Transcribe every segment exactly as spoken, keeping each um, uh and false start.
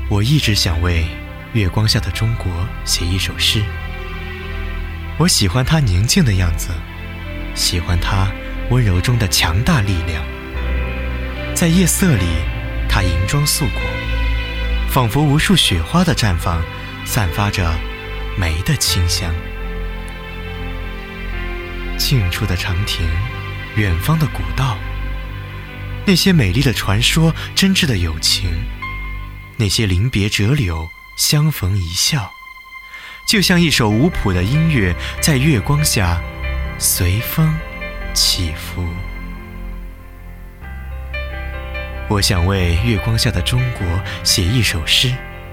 我一直想为月光下的中国写一首诗。我喜欢它宁静的样子，喜欢它温柔中的强大力量。在夜色里，它银装素裹，仿佛无数雪花的绽放，散发着梅的清香。近处的长亭，远方的古道，那些美丽的传说，真挚的友情，那些临别折柳，相逢一笑，就像一首无谱的音乐，在月光下随风起伏。我想为月光下的中国写一首诗。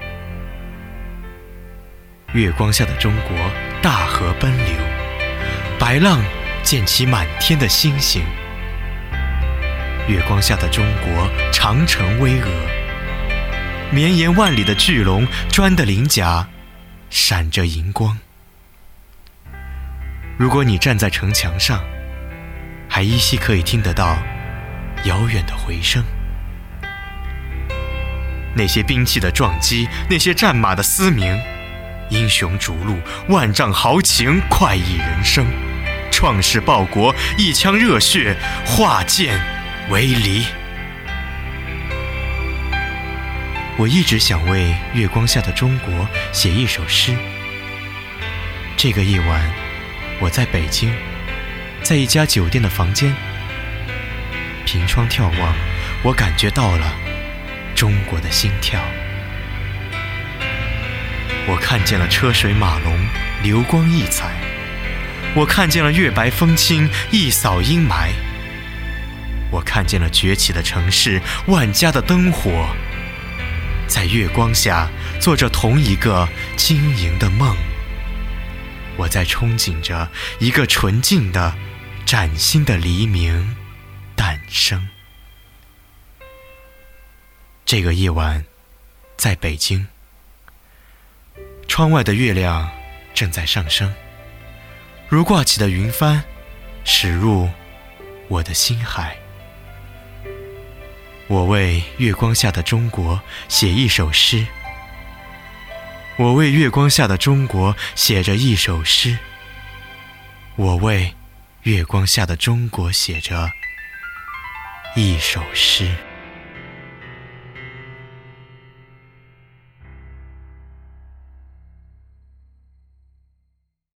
月光下的中国，大河奔流，白浪溅起满天的星星。月光下的中国，长城巍峨，绵延万里的巨龙，砖的鳞甲闪着银光。如果你站在城墙上，还依稀可以听得到遥远的回声。那些兵器的撞击，那些战马的嘶鸣，英雄逐鹿，万丈豪情，快意人生，创世报国，一腔热血，化剑为犁。我一直想为月光下的中国写一首诗。这个夜晚，我在北京，在一家酒店的房间，凭窗眺望，我感觉到了中国的心跳。我看见了车水马龙，流光溢彩，我看见了月白风清，一扫阴霾，我看见了崛起的城市，万家的灯火，在月光下做着同一个晶莹的梦。我在憧憬着一个纯净的崭新的黎明诞生。这个夜晚，在北京，窗外的月亮正在上升，如挂起的云帆驶入我的心海。我为月光下的中国写一首诗。我为月光下的中国写着一首诗。我为月光下的中国写着一首诗。